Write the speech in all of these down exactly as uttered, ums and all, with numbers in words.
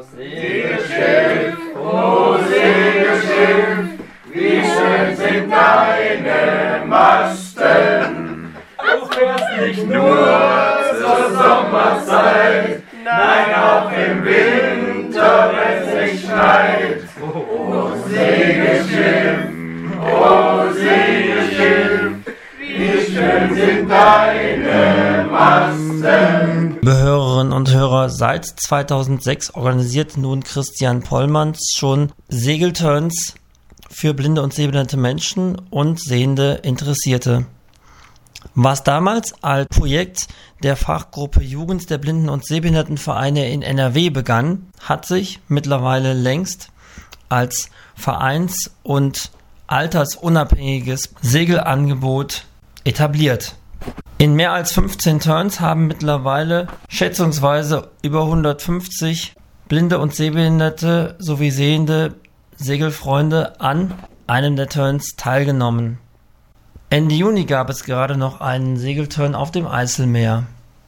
Segelschiff, oh Segelschiff, wie schön sind deine Masten. Du fährst nicht nur zur Sommerzeit, nein, auch im Winter, wenn es schneit. Oh Segelschiff, oh Segelschiff, wie schön sind deine Masten. Liebe Hörerinnen und Hörer, seit zweitausendsechs organisiert nun Christian Pollmanns schon Segelturns für blinde und sehbehinderte Menschen und sehende Interessierte. Was damals als Projekt der Fachgruppe Jugend der Blinden- und Sehbehindertenvereine in N R W begann, hat sich mittlerweile längst als vereins- und altersunabhängiges Segelangebot etabliert. In mehr als fünfzehn Turns haben mittlerweile schätzungsweise über hundertfünfzig blinde und sehbehinderte sowie sehende Segelfreunde an einem der Turns teilgenommen. Ende Juni gab es gerade noch einen Segelturn auf dem Eiselmeer.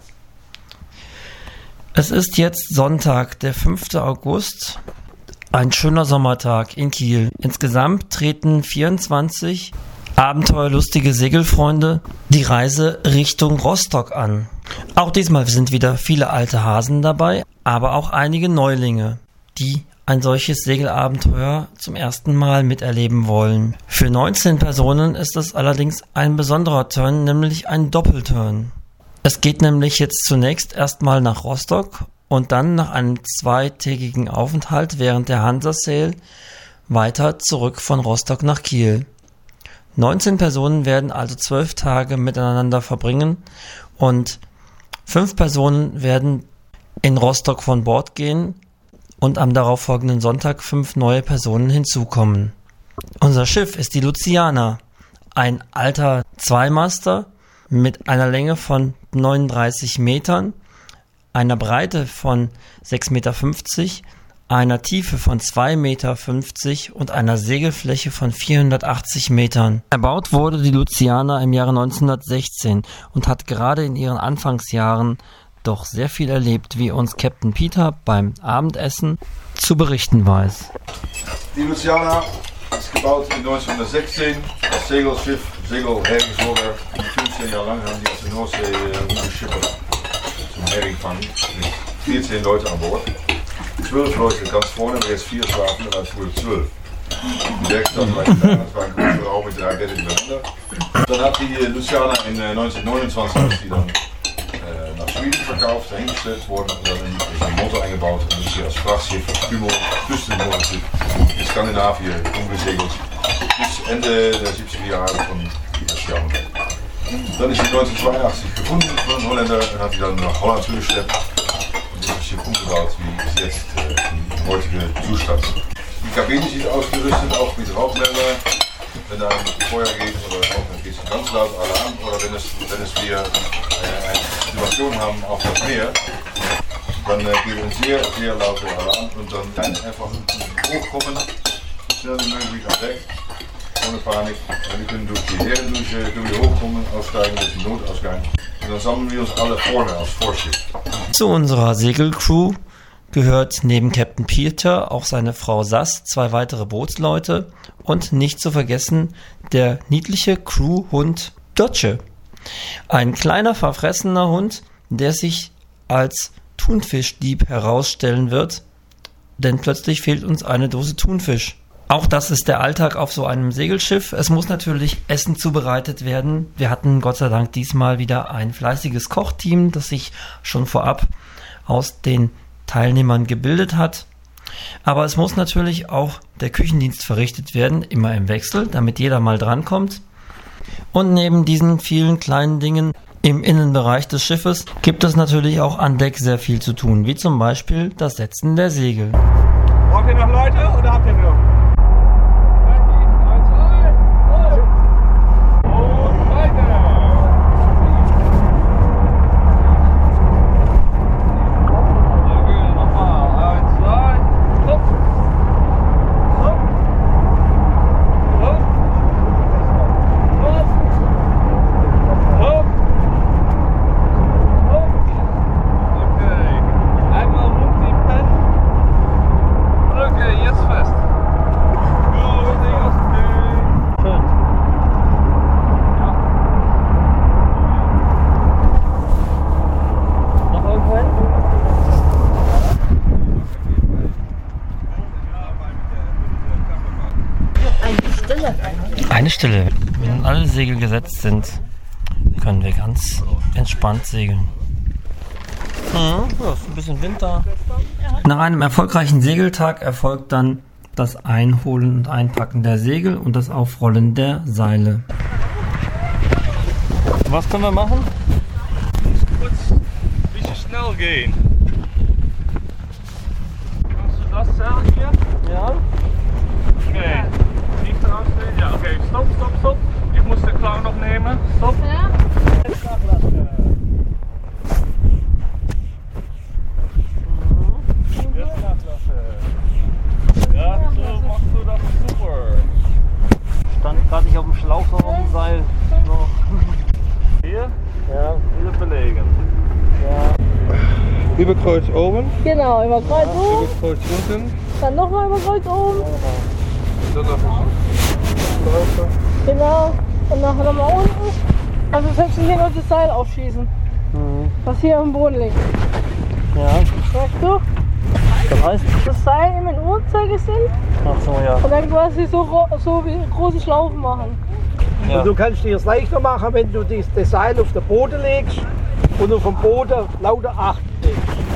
Es ist jetzt Sonntag, der fünfte August, ein schöner Sommertag in Kiel. Insgesamt treten vierundzwanzig abenteuerlustige Segelfreunde die Reise Richtung Rostock an. Auch diesmal sind wieder viele alte Hasen dabei, aber auch einige Neulinge, die ein solches Segelabenteuer zum ersten Mal miterleben wollen. Für neunzehn Personen ist es allerdings ein besonderer Turn, nämlich ein Doppelturn. Es geht nämlich jetzt zunächst erstmal nach Rostock und dann nach einem zweitägigen Aufenthalt während der Hansa Sail weiter zurück von Rostock nach Kiel. neunzehn Personen werden also zwölf Tage miteinander verbringen und fünf Personen werden in Rostock von Bord gehen und am darauffolgenden Sonntag fünf neue Personen hinzukommen. Unser Schiff ist die Luciana, ein alter Zweimaster mit einer Länge von neununddreißig Metern, einer Breite von sechs Meter fünfzig, einer Tiefe von zwei Meter fünfzig und einer Segelfläche von vierhundertachtzig Metern. Erbaut wurde die Luciana im Jahre neunzehnhundertsechzehn und hat gerade in ihren Anfangsjahren doch sehr viel erlebt, wie uns Captain Peter beim Abendessen zu berichten weiß. Die Luciana ist gebaut in neunzehnhundertsechzehn als Segelschiff, Segelherringshoger. fünfzehn Jahre lang haben die aus der Nordsee rumgeschippert zum Heringsfang mit vierzehn Leute an Bord. zwölf Leute ganz vorne, aber jetzt vier schlafen, dann früher zwölf. Die Werkstatt war klein, das war ein großer Raum mit drei Betten übereinander. Dann hat die Luciana in neunzehnhundertneunundzwanzig die dann äh, nach Schweden verkauft, dahingestellt worden und dann in den Motor eingebaut und ist hier als Frachtschiff, als Küstenmotorschiff in Skandinavien umgesegelt bis Ende der siebziger Jahre von Luciana. Dann ist sie neunzehnhundertzweiundachtzig gefunden von einem Holländer und hat die dann nach Holland zugeschleppt. Hier umgebaut, wie es jetzt äh, im heutigen Zustand. Die Kabine sieht ausgerüstet, auch mit Rauchmelder, wenn da ein Feuer geht oder auch ein bisschen ganz laut Alarm oder wenn es, wenn es wir äh, eine Situation haben auf das Meer, dann äh, geben wir ein sehr, sehr laute Alarm und dann einfach hochkommen, so schnell wie möglich am Deck, ohne Panik. Und wir können durch die Herrendusche können wir hochkommen, aussteigen durch den Notausgang. Und dann sammeln wir uns alle vorne als Vorschiff. Zu unserer Segelcrew gehört neben Captain Peter auch seine Frau Sass, zwei weitere Bootsleute und nicht zu vergessen der niedliche Crewhund Dodge. Ein kleiner verfressener Hund, der sich als Thunfischdieb herausstellen wird, denn plötzlich fehlt uns eine Dose Thunfisch. Auch das ist der Alltag auf so einem Segelschiff. Es muss natürlich Essen zubereitet werden. Wir hatten Gott sei Dank diesmal wieder ein fleißiges Kochteam, das sich schon vorab aus den Teilnehmern gebildet hat. Aber es muss natürlich auch der Küchendienst verrichtet werden, immer im Wechsel, damit jeder mal drankommt. Und neben diesen vielen kleinen Dingen im Innenbereich des Schiffes gibt es natürlich auch an Deck sehr viel zu tun, wie zum Beispiel das Setzen der Segel. Braucht ihr noch Leute oder habt ihr genug? Eine Stille. Wenn alle Segel gesetzt sind, können wir ganz entspannt segeln. Mhm, ja, ist ein bisschen Winter. Nach einem erfolgreichen Segeltag erfolgt dann das Einholen und Einpacken der Segel und das Aufrollen der Seile. Was können wir machen? Kurz ein bisschen schnell gehen. Kannst du das Seil hier? Ja. Okay. Nicht rausstellen? Ja, okay. Stop, stop, stop. Ich muss den Clown noch nehmen. Stop. Ja. Jetzt nachlassen. Jetzt nachlassen. Ja, so machst du das super. Stand gerade nicht auf dem Schlauch, sondern auf dem Seil. So. Hier? Ja. Wieder belegen. Ja. Überkreuz oben. Genau, über Kreuz oben, Überkreuz unten. dann nochmal über Kreuz oben. Dann noch laufen. Genau. Und nachher nochmal unten. Also selbst hier noch das Seil aufschießen, Mhm. was hier am Boden liegt. Ja. Weißt du? Das heißt, Das Seil im Uhrzeigersinn ach so, ja. und dann quasi so, ro- so wie große Schlaufen machen. Ja. Und du kannst dir es leichter machen, wenn du das, das Seil auf den Boden legst und auf dem Boden lauter acht legst.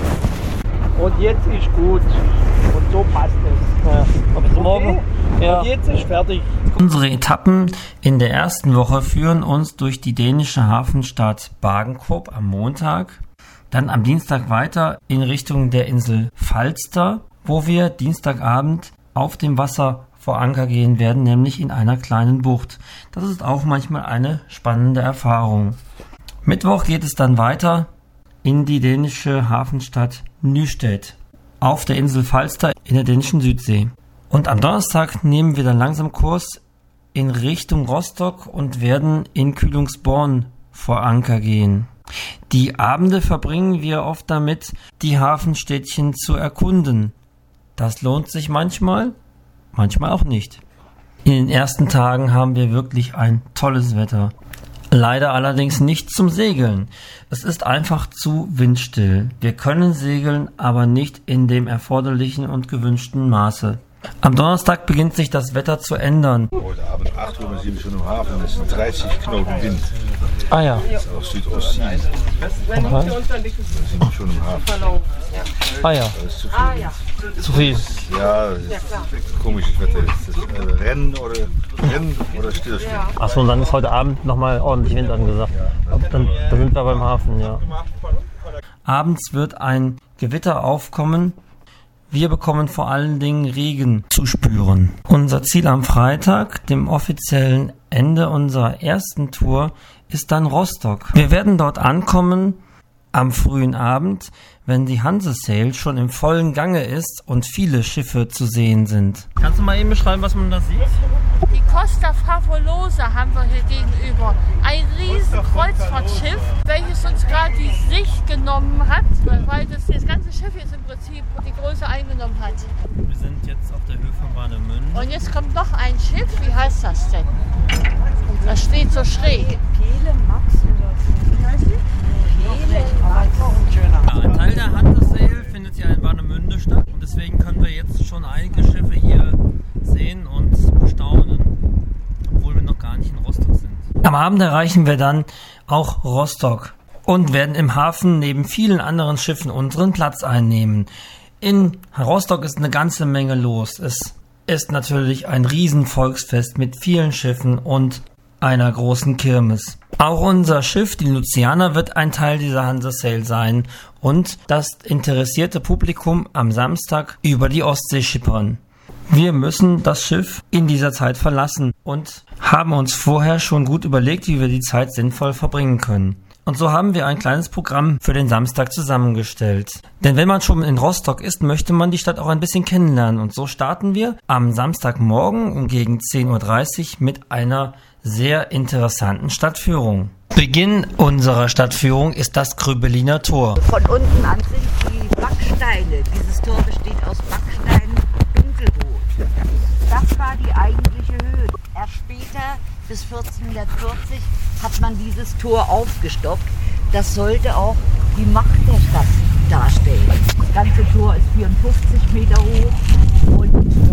Und jetzt ist gut. Und so passt es. Ja. Und bis morgen. Ja. Und jetzt ist fertig. Unsere Etappen in der ersten Woche führen uns durch die dänische Hafenstadt Bagenkop am Montag, dann am Dienstag weiter in Richtung der Insel Falster, wo wir Dienstagabend auf dem Wasser vor Anker gehen werden, nämlich in einer kleinen Bucht. Das ist auch manchmal eine spannende Erfahrung. Mittwoch geht es dann weiter in die dänische Hafenstadt Nystad auf der Insel Falster in der dänischen Südsee. Und am Donnerstag nehmen wir dann langsam Kurs in Richtung Rostock und werden in Kühlungsborn vor Anker gehen. Die Abende verbringen wir oft damit, die Hafenstädtchen zu erkunden. Das lohnt sich manchmal, manchmal auch nicht. In den ersten Tagen haben wir wirklich ein tolles Wetter. Leider allerdings nicht zum Segeln. Es ist einfach zu windstill. Wir können segeln, aber nicht in dem erforderlichen und gewünschten Maße. Am Donnerstag beginnt sich das Wetter zu ändern. Heute Abend acht Uhr sind wir schon im Hafen, das sind dreißig Knoten Wind. Ah ja. Das ist aus Südostsee. Okay. Wir sind schon im Hafen. Ah ja. Das ist zu viel Wind. Zu viel. Ja, das ist komisches Wetter. Das ist, äh, Rennen oder Rennen oder Stillstand. Achso, und dann ist heute Abend nochmal ordentlich Wind angesagt. Dann, dann sind wir beim Hafen, ja. Abends wird ein Gewitter aufkommen. Wir bekommen vor allen Dingen Regen zu spüren. Unser Ziel am Freitag, dem offiziellen Ende unserer ersten Tour, ist dann Rostock. Wir werden dort ankommen am frühen Abend, wenn die Hansesail schon im vollen Gange ist und viele Schiffe zu sehen sind. Kannst du mal eben beschreiben, was man da sieht? Die Costa Favolosa haben wir hier gegenüber. Ein riesen Kreuzfahrtschiff, welches uns gerade die Sicht genommen hat, weil das, das ganze Schiff jetzt im Prinzip die Größe eingenommen hat. Wir sind jetzt auf der Höhe von Warnemünde. Und jetzt kommt noch ein Schiff, wie heißt das denn? Das steht so schräg. Pele Max oder so. Wie heißt die? Pele Max. Ja, ein Teil der Hansesail findet ja in Warnemünde statt und deswegen können wir jetzt schon einige Schiffe hier sehen und bestaunen, obwohl wir noch gar nicht in Rostock sind. Am Abend erreichen wir dann auch Rostock und werden im Hafen neben vielen anderen Schiffen unseren Platz einnehmen. In Rostock ist eine ganze Menge los. Es ist natürlich ein Riesenvolksfest mit vielen Schiffen und einer großen Kirmes. Auch unser Schiff, die Luciana, wird ein Teil dieser Hansesail sein und das interessierte Publikum am Samstag über die Ostsee schippern. Wir müssen das Schiff in dieser Zeit verlassen und haben uns vorher schon gut überlegt, wie wir die Zeit sinnvoll verbringen können. Und so haben wir ein kleines Programm für den Samstag zusammengestellt. Denn wenn man schon in Rostock ist, möchte man die Stadt auch ein bisschen kennenlernen. Und so starten wir am Samstagmorgen um gegen zehn Uhr dreißig mit einer sehr interessanten Stadtführung. Beginn unserer Stadtführung ist das Grübeliner Tor. Von unten an sind die Backsteine. Dieses Tor besteht aus Backsteinen, dunkelrot. Das war die eigentliche Höhe. Erst später, bis vierzehnhundertvierzig, hat man dieses Tor aufgestockt. Das sollte auch die Macht der Stadt darstellen. Das ganze Tor ist vierundfünfzig Meter hoch und äh,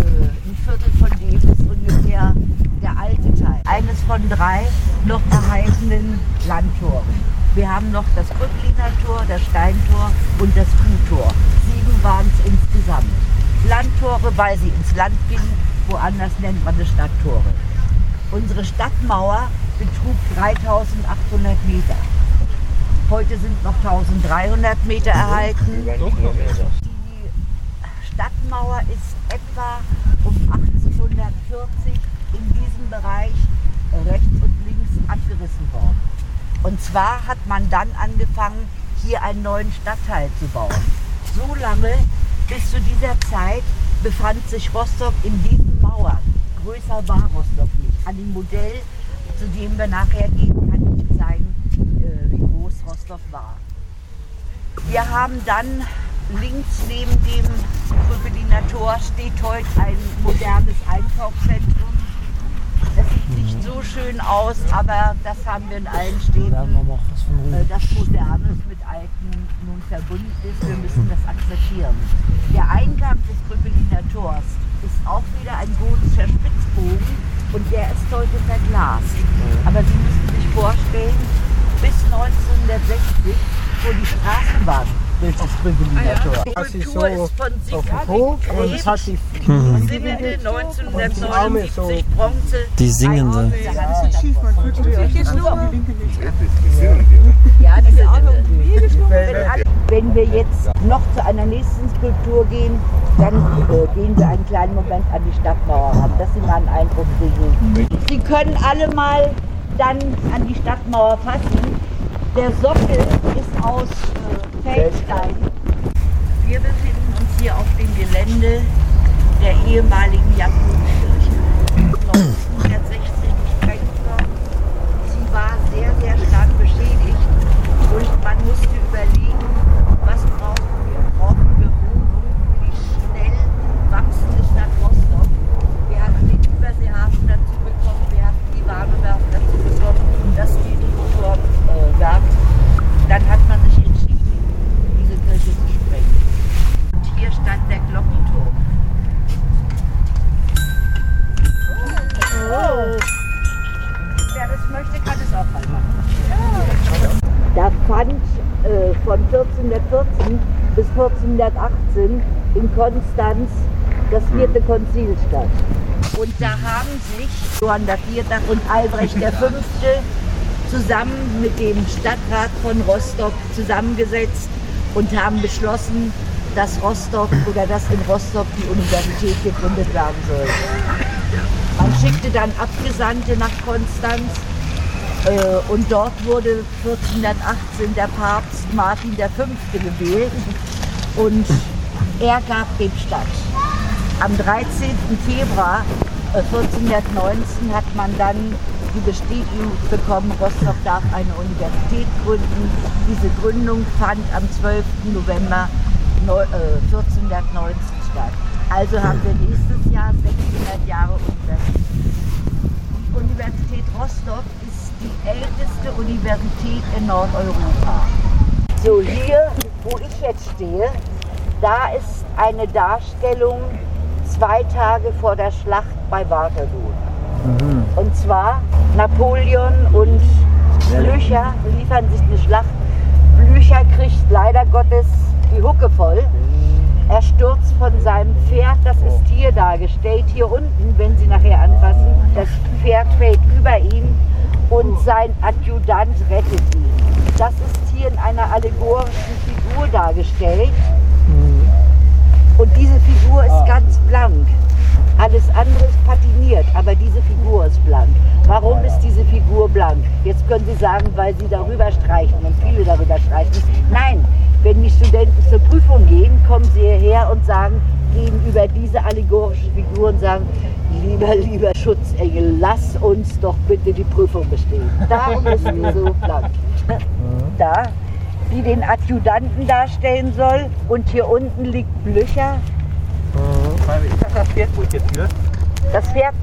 ein Viertel von dem ist ungefähr der alte Teil. Eines von drei noch erhaltenen Landtoren. Wir haben noch das Kröpliner Tor, das Steintor und das Kuhtor. Sieben waren es insgesamt. Landtore, weil sie ins Land gingen, woanders nennt man es Stadttore. Unsere Stadtmauer betrug dreitausendachthundert Meter. Heute sind noch eintausenddreihundert Meter erhalten. Die Stadtmauer ist etwa um achtzehnhundertvierzig in diesem Bereich rechts und links abgerissen worden. Und zwar hat man dann angefangen, hier einen neuen Stadtteil zu bauen. So lange, bis zu dieser Zeit, befand sich Rostock in diesen Mauern. Größer war Rostock nicht. An dem Modell, zu dem wir nachher gehen, kann ich zeigen, wie groß Rostock war. Wir haben dann links neben dem Kröpeliner Tor steht heute ein modernes Einkaufszentrum. Es sieht nicht so schön aus, aber das haben wir in allen Städten, das Modernes mit Alten nun verbunden ist. Wir müssen das akzeptieren. Der Eingang des Kröpeliner Tors ist auch wieder ein gotischer Spitzbogen und der ist heute verglast. Aber Sie müssen sich vorstellen, bis neunzehnhundertsechzig fuhr die Straßenbahn durch das Kröpeliner Tor. Die Skulptur ist von Siegfried Krebs, Singende, neunzehnhundertneunundsiebzig, Bronze. Die Singende. Ja, die Singende. Wenn wir jetzt noch zu einer nächsten Skulptur gehen, dann äh, gehen wir einen kleinen Moment an die Stadtmauer ran, dass Sie mal einen Eindruck kriegen. Sie können alle mal dann an die Stadtmauer fassen. Der Sockel ist aus äh, Feldstein. Wir befinden uns hier auf dem Gelände der ehemaligen Jakob-Kirche. neunzehnhundertsechzehn gesprengt worden. Sie war sehr, sehr stark beschädigt und man musste überlegen, was brauchen wir? Brauchen wir Wohnungen für die schnell wachsende Stadt Rostock? Wir hatten den Überseehafen dazu bekommen, wir hatten die Warnewerft dazu bekommen, das Motorwerk. Dann hat man sich entschieden, diese Kirche zu sprengen. Und hier stand der Glockenturm. Oh. Wer das möchte, kann es auch mal machen. Da fand äh, von vierzehnhundertvierzehn bis vierzehnhundertachtzehn in Konstanz das vierte Konzil statt. Und da haben sich Johann der Vierte und Albrecht der Fünfte zusammen mit dem Stadtrat von Rostock zusammengesetzt und haben beschlossen, dass Rostock oder dass in Rostock die Universität gegründet werden soll. Man schickte dann Abgesandte nach Konstanz äh, und dort wurde vierzehnhundertachtzehn der Papst Martin der Fünfte gewählt und er gab dem statt. Am dreizehnten Februar vierzehnhundertneunzehn hat man dann die Bestätigung bekommen, Rostock darf eine Universität gründen. Diese Gründung fand am zwölften November vierzehnhundertneunzehn statt. Also haben wir nächstes Jahr sechshundert Jahre Universität. Die Universität Rostock ist die älteste Universität in Nordeuropa. So, hier, wo ich jetzt stehe, da ist eine Darstellung zwei Tage vor der Schlacht bei Waterloo. Mhm. Und zwar Napoleon und Blücher liefern sich eine Schlacht. Blücher kriegt leider Gottes die Hucke voll. Er stürzt von seinem Pferd, das ist hier dargestellt, hier unten, wenn Sie nachher anfassen. Das Pferd fällt über ihn und sein Adjutant rettet ihn. Das ist hier in einer allegorischen Figur dargestellt. Und diese Figur ist ganz blank. Alles andere ist patiniert, aber diese Figur ist blank. Warum ist diese Figur blank? Jetzt können Sie sagen, weil Sie darüber streichen und viele darüber streichen. Nein, wenn die Studenten zur Prüfung gehen, kommen sie hierher und sagen, gehen über diese allegorische Figur und sagen, lieber, lieber Schutzengel, lass uns doch bitte die Prüfung bestehen. Darum ist sie so blank. Da, die den Adjutanten darstellen soll, und hier unten liegt Blücher. Das Pferd, wo ich jetzt führe? Das Pferd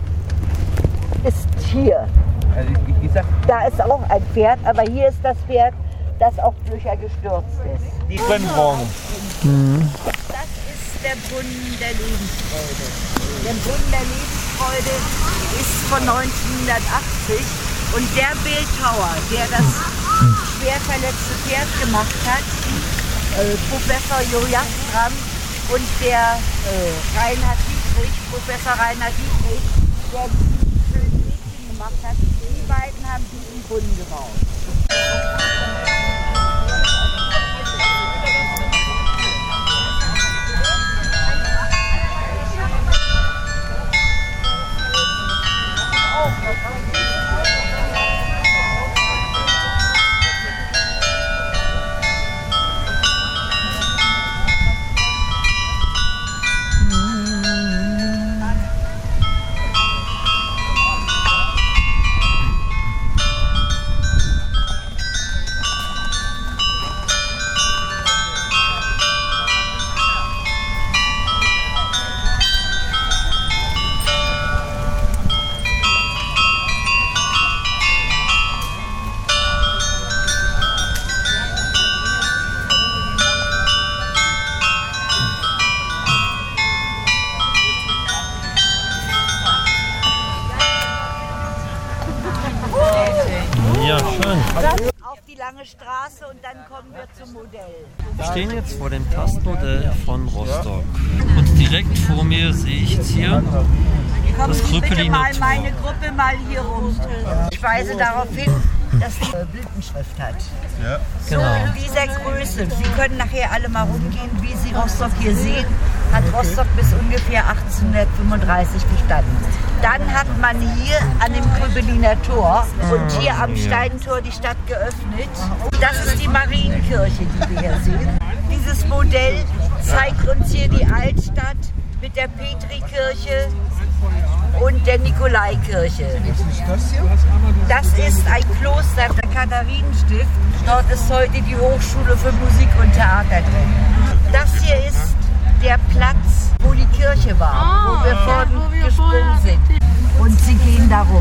ist hier. Also ich, ich sag, da ist auch ein Pferd, aber hier ist das Pferd, das auf Blücher gestürzt ist. Die können morgen. Mhm. Das ist der Brunnen der Lebensfreude. Der Brunnen der Lebensfreude ist von neunzehnhundertachtzig und der Bildhauer, der das schwer verletzte Pferd gemacht hat, äh, Professor Jojastram und der äh, Reinhard Dietrich, Professor Reinhard Dietrich, der diesen schönen Mädchen gemacht hat, die beiden haben diesen Brunnen gebaut. Ja, schön. Auf die lange Straße und dann kommen wir zum Modell. Wir stehen jetzt vor dem Tastmodell von Rostock. Und direkt vor mir sehe ich jetzt hier Kommen das Sie bitte Krüppeliner mal Tor. meine Gruppe mal hier rum. Ich weise darauf hin, dass die äh, Blütenschrift hat. Ja. Genau. In dieser Größe. Sie können nachher alle mal rumgehen, wie Sie Rostock hier sehen, hat Rostock bis ungefähr achtzehnhundertfünfunddreißig bestanden. Dann hat man hier an dem Krüppeliner Tor und hier am Steintor die Stadt geöffnet. Das ist die Marienkirche, die wir hier sehen. Dieses Modell zeigt uns hier die Altstadt mit der Petrikirche und der Nikolaikirche. Das ist ein Kloster der Katharinenstift. Dort ist heute die Hochschule für Musik und Theater drin. Das hier ist der Platz, wo die Kirche war, Ah, wo wir ja, vorhin wo wir gesprungen vorher- sind. Und sie gehen darum.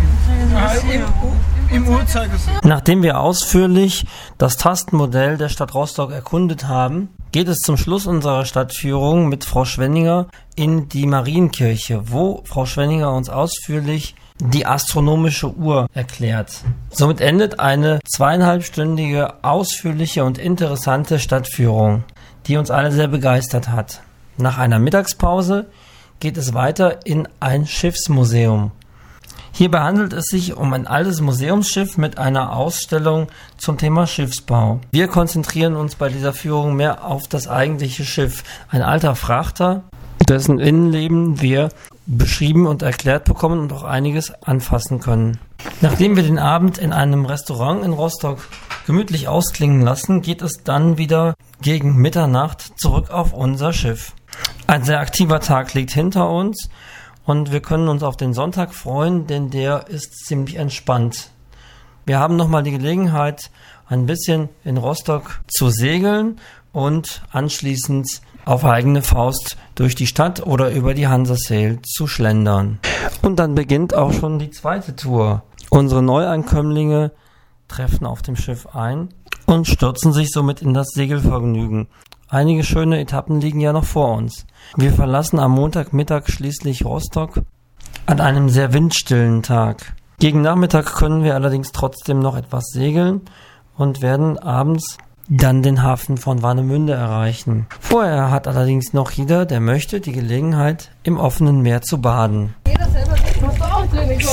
Im Uhrzeigersinn. Nachdem wir ausführlich das Tastenmodell der Stadt Rostock erkundet haben, geht es zum Schluss unserer Stadtführung mit Frau Schwenninger in die Marienkirche, wo Frau Schwenninger uns ausführlich die astronomische Uhr erklärt. Somit endet eine zweieinhalbstündige, ausführliche und interessante Stadtführung, die uns alle sehr begeistert hat. Nach einer Mittagspause geht es weiter in ein Schiffsmuseum. Hierbei handelt es sich um ein altes Museumsschiff mit einer Ausstellung zum Thema Schiffsbau. Wir konzentrieren uns bei dieser Führung mehr auf das eigentliche Schiff, ein alter Frachter, dessen Innenleben wir beschrieben und erklärt bekommen und auch einiges anfassen können. Nachdem wir den Abend in einem Restaurant in Rostock gemütlich ausklingen lassen, geht es dann wieder gegen Mitternacht zurück auf unser Schiff. Ein sehr aktiver Tag liegt hinter uns und wir können uns auf den Sonntag freuen, denn der ist ziemlich entspannt. Wir haben nochmal die Gelegenheit, ein bisschen in Rostock zu segeln und anschließend auf eigene Faust durch die Stadt oder über die Hansasail zu schlendern. Und dann beginnt auch schon die zweite Tour. Unsere Neuankömmlinge treffen auf dem Schiff ein und stürzen sich somit in das Segelvergnügen. Einige schöne Etappen liegen ja noch vor uns. Wir verlassen am Montagmittag schließlich Rostock an einem sehr windstillen Tag. Gegen Nachmittag können wir allerdings trotzdem noch etwas segeln und werden abends dann den Hafen von Warnemünde erreichen. Vorher hat allerdings noch jeder, der möchte, die Gelegenheit, im offenen Meer zu baden. Jeder selber sieht, musst du auch drin, Nico.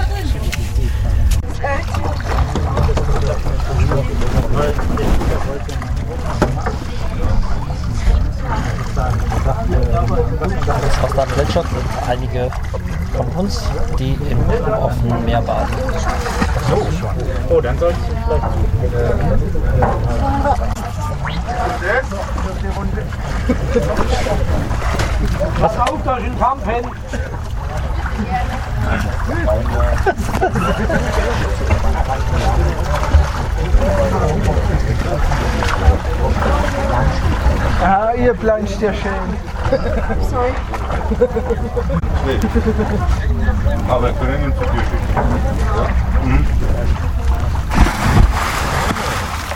Aus der Plätschert sind einige von uns, die im offenen Meer baden. Oh, dann sollst du vielleicht. Pass auf, da ist ein Pampen. Ah, ihr planscht ja schön. Sorry. Aber wir können ihn für die schicken. Ja. Mhm.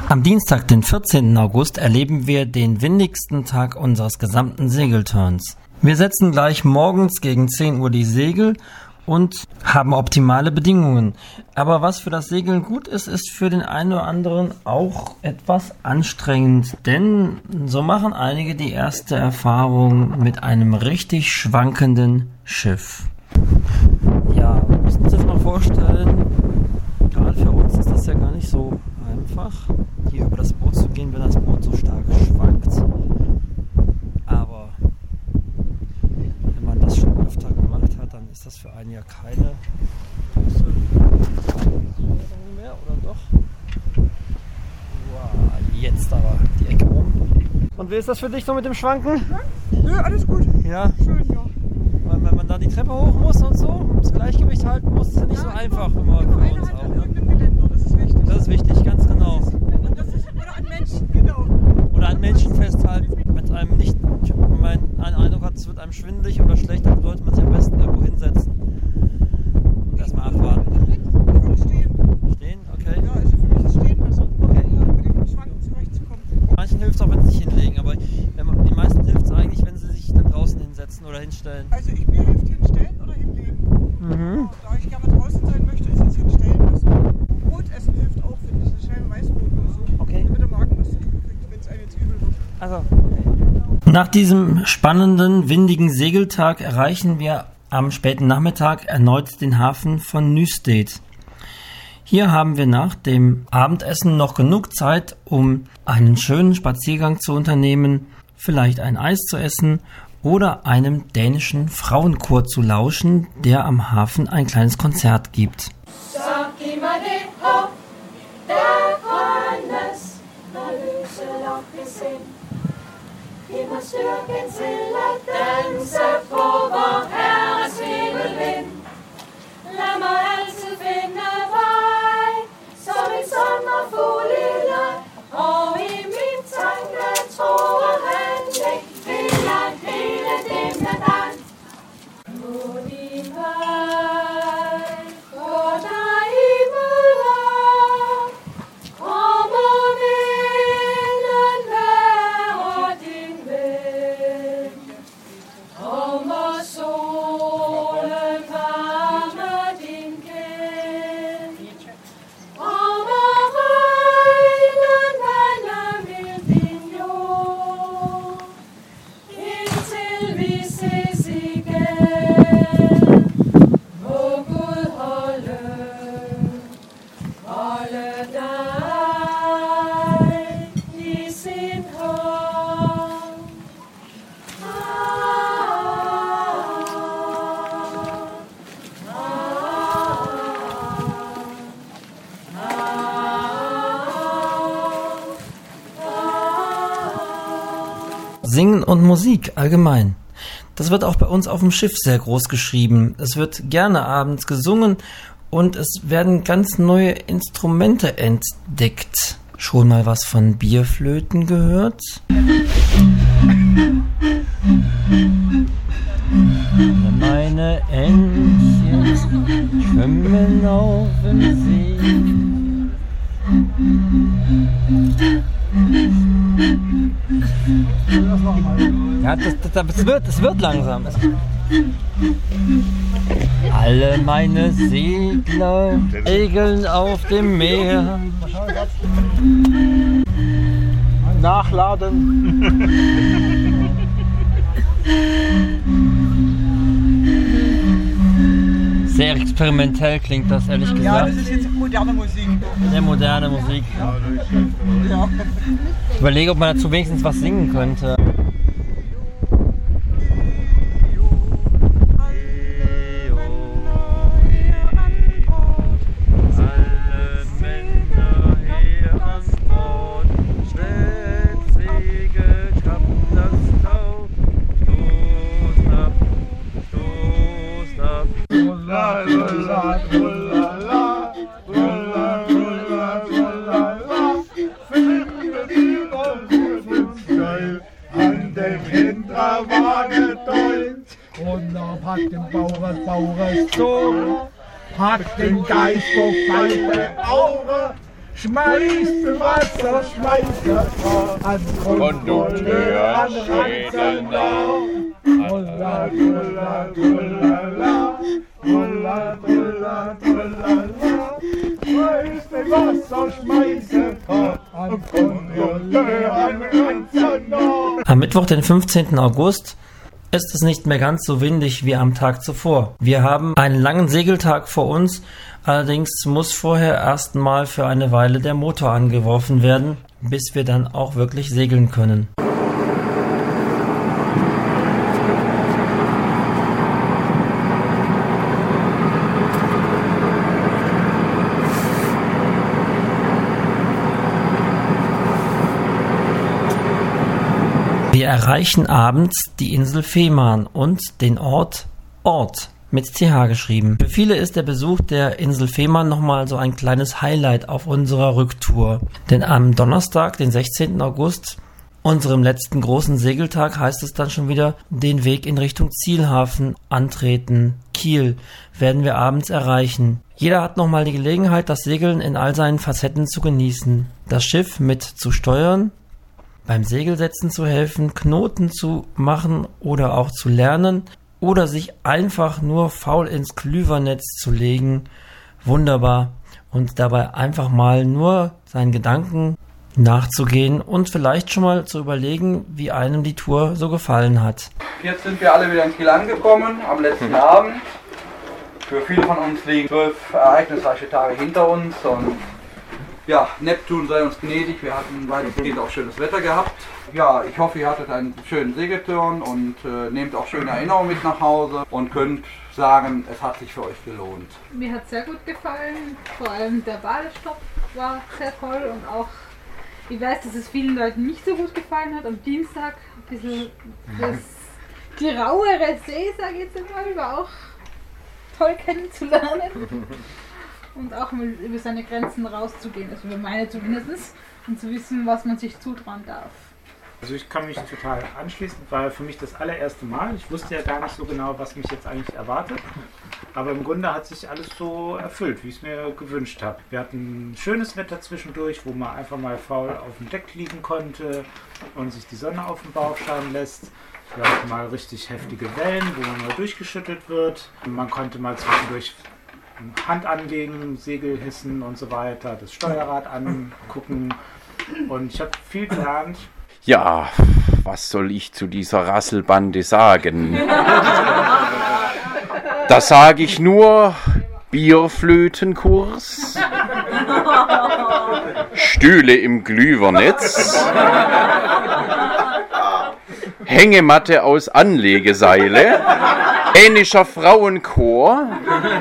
Am Dienstag, den vierzehnten August, erleben wir den windigsten Tag unseres gesamten Segelturns. Wir setzen gleich morgens gegen zehn Uhr die Segel und haben optimale Bedingungen. Aber was für das Segeln gut ist, ist für den einen oder anderen auch etwas anstrengend. Denn so machen einige die erste Erfahrung mit einem richtig schwankenden Schiff. Ja, wir müssen uns das mal vorstellen, gerade für uns ist das ja gar nicht so einfach, hier über das Boot zu gehen, wenn das Boot so stark schwankt. Aber wenn man das schon öfter gemacht hat, dann ist das für einen ja keine große Änderung mehr, oder doch? Wow, jetzt aber die Ecke rum. Und wie ist das für dich so mit dem Schwanken? Nö, alles gut. Ja? Schön, ja. Weil wenn man da die Treppe hoch muss und so, das Gleichgewicht halten muss, ist ja nicht ja, so einfach für, immer, für uns auch. Ne? Geländer, das ist wichtig. Das ist wichtig, ganz genau. Das ist, und das ist, oder an Menschen, genau. Oder an Menschen festhalten. Wenn es einem nicht, wenn man einen Eindruck hat, es wird einem schwindelig oder schlecht, dann sollte man sich am besten irgendwo hinsetzen und erstmal abwarten. Ich würde stehen. Stehen? Okay. Ja, also für mich ist Stehen besser. Okay. Ja, mit dem Schwanken zurechtzukommen. Manchen hilft es auch, wenn sie sich hinlegen, aber wenn man, den meisten hilft es eigentlich, wenn sie sich dann draußen hinsetzen oder hinstellen. Also ich, mir hilft hinstellen oder hinlegen. Mhm. Da ich gerne draußen sein möchte, ist es hinstellen müssen. Brotessen hilft auch, finde ich. Eine Scheibe Weißbrot oder so. Okay. Damit der Magen was zu tun kriegt, wenn es einem jetzt übel wird. Also, okay. Nach diesem spannenden, windigen Segeltag erreichen wir am späten Nachmittag erneut den Hafen von Nystad. Hier haben wir nach dem Abendessen noch genug Zeit, um einen schönen Spaziergang zu unternehmen, vielleicht ein Eis zu essen oder einem dänischen Frauenchor zu lauschen, der am Hafen ein kleines Konzert gibt. Singen und Musik allgemein. Das wird auch bei uns auf dem Schiff sehr groß geschrieben. Es wird gerne abends gesungen und es werden ganz neue Instrumente entdeckt. Schon mal was von Bierflöten gehört? Meine Entchen schwimmen auf dem See. Ja, das, das, das, wird, das wird langsam. Alle meine Segler segeln auf dem Meer. Nachladen. Sehr experimentell klingt das, ehrlich gesagt. Ja, das ist jetzt moderne Musik. Sehr moderne Musik. Ja. Ich überlege, ob man dazu wenigstens was singen könnte. Hat den Bauer, Bauer Sohn, hat den Geist auf beide Augen, schmeißt im Wasser, schmeißt er an Kondukteur, an Ranzenau. Tulla, tulla, tullala, tulla, tulla, tullala, schmeißt im Wasser, schmeißt er an Kondukteur, an Ranzenau. Am Mittwoch, den fünfzehnten August, ist es nicht mehr ganz so windig wie am Tag zuvor. Wir haben einen langen Segeltag vor uns, allerdings muss vorher erstmal für eine Weile der Motor angeworfen werden, bis wir dann auch wirklich segeln können. Wir erreichen abends die Insel Fehmarn und den Ort Ort mit T H geschrieben. Für viele ist der Besuch der Insel Fehmarn nochmal so ein kleines Highlight auf unserer Rücktour. Denn am Donnerstag, den sechzehnten August, unserem letzten großen Segeltag, heißt es dann schon wieder, den Weg in Richtung Zielhafen antreten. Kiel werden wir abends erreichen. Jeder hat nochmal die Gelegenheit, das Segeln in all seinen Facetten zu genießen. Das Schiff mit zu steuern, beim Segelsetzen zu helfen, Knoten zu machen oder auch zu lernen oder sich einfach nur faul ins Klüvernetz zu legen. Wunderbar. Und dabei einfach mal nur seinen Gedanken nachzugehen und vielleicht schon mal zu überlegen, wie einem die Tour so gefallen hat. Jetzt sind wir alle wieder in Kiel angekommen, am letzten Abend. Für viele von uns liegen zwölf ereignisreiche Tage hinter uns und ja, Neptun sei uns gnädig, wir hatten weitestgehend auch schönes Wetter gehabt. Ja, ich hoffe, ihr hattet einen schönen Segeltörn und äh, nehmt auch schöne Erinnerungen mit nach Hause und könnt sagen, es hat sich für euch gelohnt. Mir hat es sehr gut gefallen, vor allem der Badestopp war sehr toll und auch, ich weiß, dass es vielen Leuten nicht so gut gefallen hat, am Dienstag ein bisschen das, die rauere See, sage ich jetzt mal, war auch toll kennenzulernen. Und auch mal über seine Grenzen rauszugehen, also über meine zumindest, und zu wissen, was man sich zutrauen darf. Also ich kann mich total anschließen, war für mich das allererste Mal. Ich wusste ja gar nicht so genau, was mich jetzt eigentlich erwartet. Aber im Grunde hat sich alles so erfüllt, wie ich es mir gewünscht habe. Wir hatten schönes Wetter zwischendurch, wo man einfach mal faul auf dem Deck liegen konnte und sich die Sonne auf den Bauch scheinen lässt. Wir hatten mal richtig heftige Wellen, wo man mal durchgeschüttelt wird. Man konnte mal zwischendurch Hand anlegen, Segel hissen und so weiter, das Steuerrad angucken und ich habe viel gelernt. Ja, was soll ich zu dieser Rasselbande sagen? Da sage ich nur Bierflötenkurs, Stühle im Glühwernetz, Hängematte aus Anlegeseile, ähnlicher Frauenchor,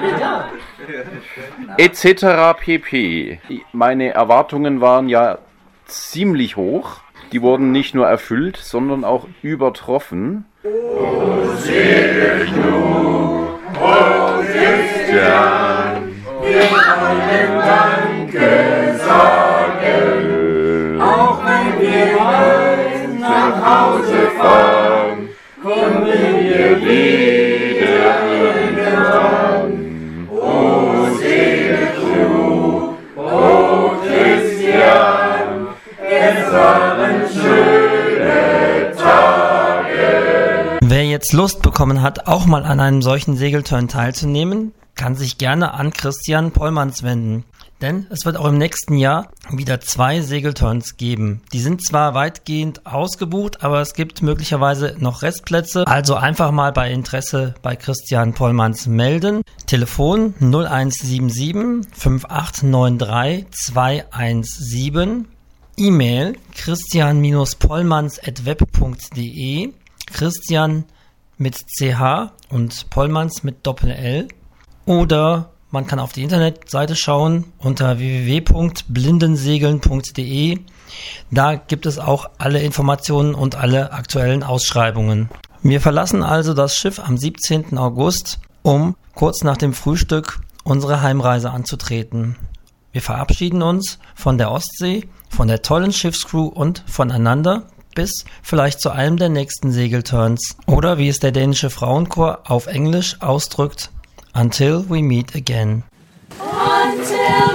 et cetera pp. Meine Erwartungen waren ja ziemlich hoch. Die wurden nicht nur erfüllt, sondern auch übertroffen. O segel du, o Christian, wir wollen Danke sagen. Auch wenn wir bald nach Hause fahren, kommen wir wieder irgendwann. O segel du, o Christian, es waren schöne Tage. Wer jetzt Lust bekommen hat, auch mal an einem solchen Segeltörn teilzunehmen, kann sich gerne an Christian Pollmanns wenden. Denn es wird auch im nächsten Jahr wieder zwei Segelturns geben. Die sind zwar weitgehend ausgebucht, aber es gibt möglicherweise noch Restplätze. Also einfach mal bei Interesse bei Christian Pollmanns melden. Telefon null eins sieben sieben fünf acht neun drei zwei eins sieben. E-Mail christian-pollmanns at web punkt de. Christian mit C H und Pollmanns mit Doppel-L. Oder man kann auf die Internetseite schauen unter w w w punkt blindensegeln punkt de. Da gibt es auch alle Informationen und alle aktuellen Ausschreibungen. Wir verlassen also das Schiff am siebzehnten August, um kurz nach dem Frühstück unsere Heimreise anzutreten. Wir verabschieden uns von der Ostsee, von der tollen Schiffscrew und voneinander bis vielleicht zu einem der nächsten Segelturns. Oder wie es der dänische Frauenchor auf Englisch ausdrückt, Until we meet again. Until